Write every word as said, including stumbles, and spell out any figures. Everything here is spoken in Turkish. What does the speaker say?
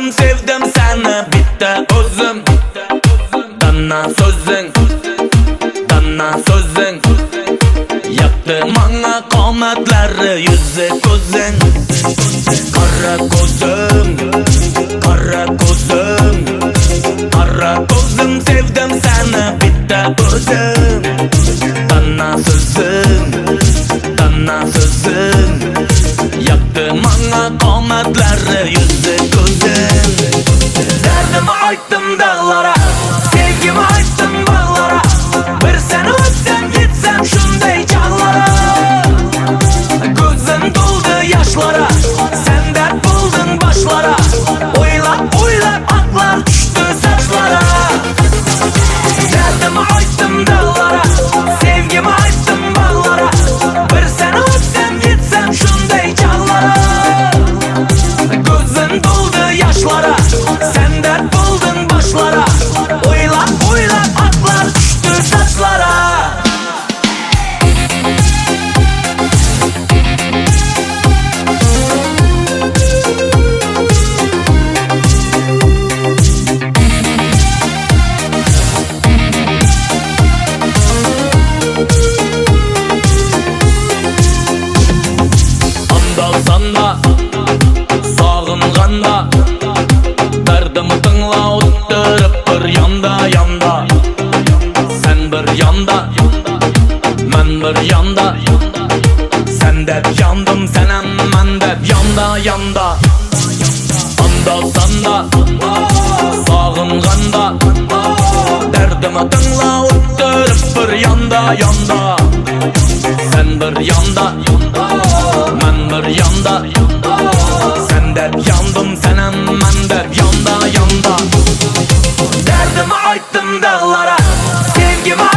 aytdım sevdim seni bitta o'zim. Dana so'zing, dana so'zing yoqdi menga qomatlari yuzi ko'zing. Qara ko'zim, qara ko'zim, qara ko'zim sevdim seni bitta o'zim. Dana so'zing, dana so'zing yoqdi menga qomatlari yuzi ko'zing. Derdimi aytdim dağlara, sevgimi aytdim bağlara. Bir seni öpsem gitsem şunday çağlara. Gözüm doldu yaşlara, sen dert buldun başlara. Oylap oylap aklar düştü saçlara. Derdimi aytdım dağlara, sevgimi aytdım bağlara. Bir seni öpsem gitsem şunday çağlara. Gözüm doldu yaşlara, sen dert buldun başlara. Oylap oylap aklar düştü saçlara. Anda sanda sağınğanda derdimi tingla o'ttirib bir yanda yanda. Sen bir yanda, men bir yanda. Sen deb yandım, sen ham men deb yanda yanda. Anda sanda sağınğanda derdimi tingla o'ttirib bir yanda yanda. Sen bir yanda, men bir yanda. Sen deb yandım, sen ham men deb yanda yanda. Derdimi aytdım dağlara, sevgimi